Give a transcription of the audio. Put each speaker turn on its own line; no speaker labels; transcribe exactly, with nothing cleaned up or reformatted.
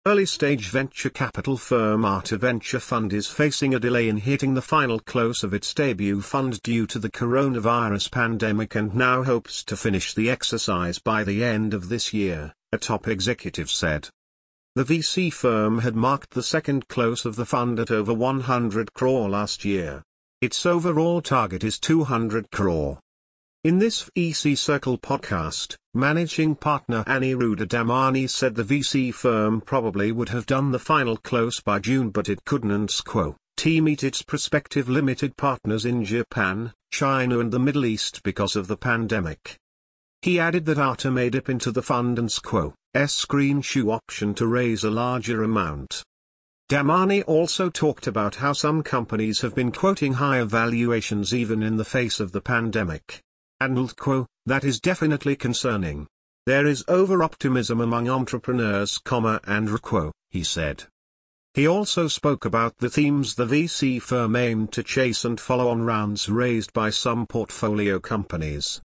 Early-stage venture capital firm Arta Venture Fund is facing a delay in hitting the final close of its debut fund due to the coronavirus pandemic and now hopes to finish the exercise by the end of this year, a top executive said. The V C firm had marked the second close of the fund at over one hundred crore last year. Its overall target is two hundred crore. In this V C Circle podcast, managing partner Aniruddha Damani said the V C firm probably would have done the final close by June but it couldn't quote, meet its prospective limited partners in Japan, China and the Middle East because of the pandemic. He added that Arta may dip into the fund and quote, S green shoe option to raise a larger amount. Damani also talked about how some companies have been quoting higher valuations even in the face of the pandemic. And quote, that is definitely concerning. There is over-optimism among entrepreneurs, and quote, he said. He also spoke about the themes the V C firm aimed to chase and follow-on rounds raised by some portfolio companies.